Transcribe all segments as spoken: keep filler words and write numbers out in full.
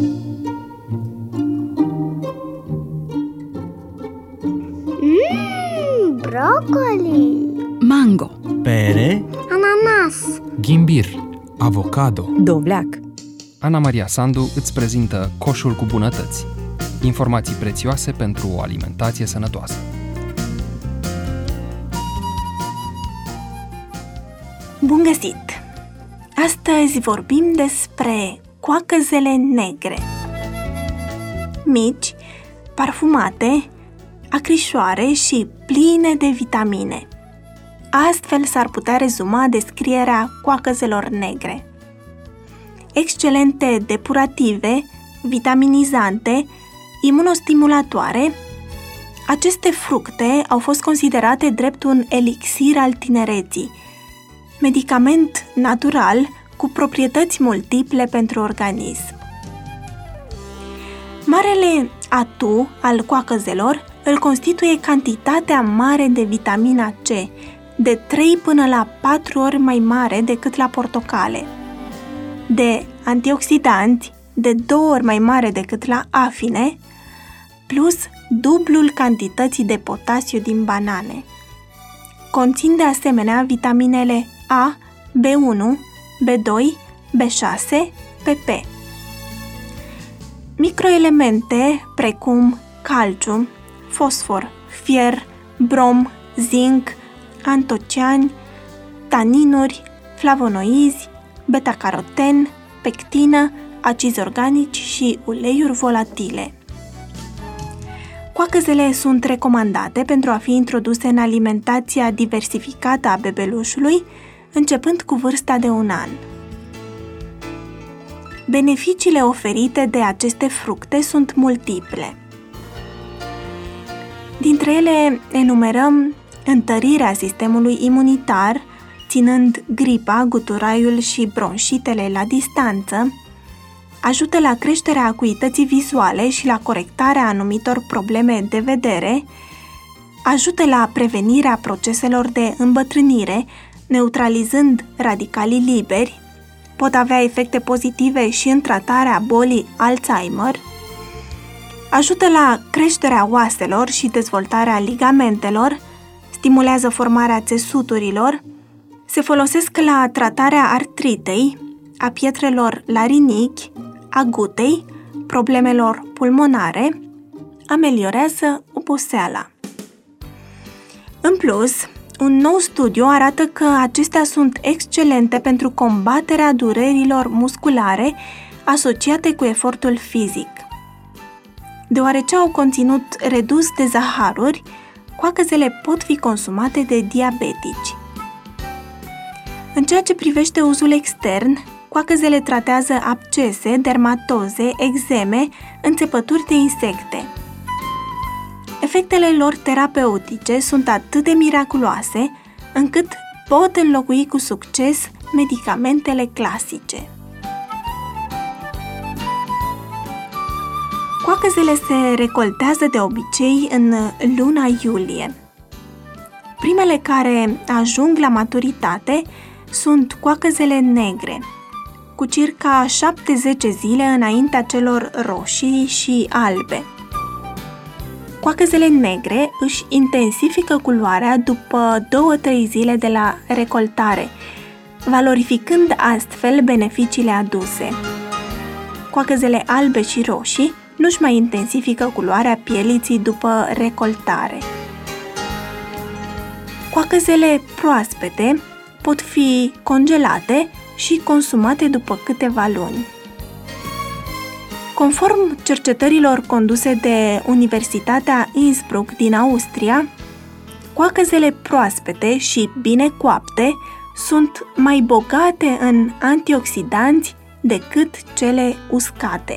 Mmm, broccoli, mango, pere, ananas, ghimbir, avocado. dovleac. Ana Maria Sandu îți prezintă Coșul cu bunătăți. Informații prețioase pentru o alimentație sănătoasă. Bun găsit! Astăzi vorbim despre coacăzele negre. Mici, parfumate, acrișoare și pline de vitamine. Astfel s-ar putea rezuma descrierea coacăzelor negre. Excelente depurative, vitaminizante, imunostimulatoare, aceste fructe au fost considerate drept un elixir al tinereții, medicament natural cu proprietăți multiple pentru organism. Marele atu al coacăzelor îl constituie cantitatea mare de vitamina C, de trei până la patru ori mai mare decât la portocale, de antioxidanți de două ori mai mare decât la afine, plus dublul cantității de potasiu din banane. Conțin de asemenea vitaminele A, B unu, B doi, B șase, P P. Microelemente precum calciu, fosfor, fier, brom, zinc, antociani, taninuri, flavonoizi, beta-caroten, pectină, acizi organici și uleiuri volatile. Coacăzele sunt recomandate pentru a fi introduse în alimentația diversificată a bebelușului, începând cu vârsta de un an. Beneficiile oferite de aceste fructe sunt multiple. Dintre ele enumerăm întărirea sistemului imunitar, ținând gripa, guturaiul și bronșitele la distanță, ajută la creșterea acuității vizuale și la corectarea anumitor probleme de vedere, ajută la prevenirea proceselor de îmbătrânire, neutralizând radicalii liberi, pot avea efecte pozitive și în tratarea bolii Alzheimer, ajută la creșterea oaselor și dezvoltarea ligamentelor, stimulează formarea țesuturilor, se folosesc la tratarea artritei, a pietrelor la rinichi, a gutei, problemelor pulmonare, ameliorează oboseala. În plus, un nou studiu arată că acestea sunt excelente pentru combaterea durerilor musculare asociate cu efortul fizic. Deoarece au conținut redus de zaharuri, coacăzele pot fi consumate de diabetici. În ceea ce privește uzul extern, coacăzele tratează abcese, dermatoze, eczeme, înțepături de insecte. Efectele lor terapeutice sunt atât de miraculoase, încât pot înlocui cu succes medicamentele clasice. Coacăzele se recoltează de obicei în luna iulie. Primele care ajung la maturitate sunt coacăzele negre, cu circa șapte-zece zile înaintea celor roșii și albe. Coacăzele negre își intensifică culoarea după două-trei zile de la recoltare, valorificând astfel beneficiile aduse. Coacăzele albe și roșii nu-și mai intensifică culoarea pieliții după recoltare. Coacăzele proaspete pot fi congelate și consumate după câteva luni. Conform cercetărilor conduse de Universitatea Innsbruck din Austria, coacăzele proaspete și bine coapte sunt mai bogate în antioxidanți decât cele uscate.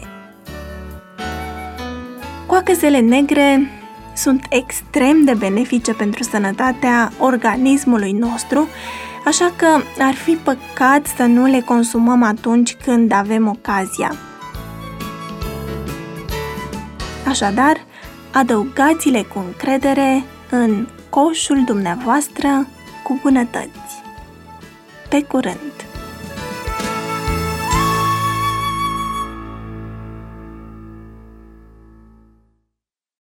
Coacăzele negre sunt extrem de benefice pentru sănătatea organismului nostru, așa că ar fi păcat să nu le consumăm atunci când avem ocazia. Așadar, adăugați-le cu încredere în coșul dumneavoastră cu bunătăți. Pe curând!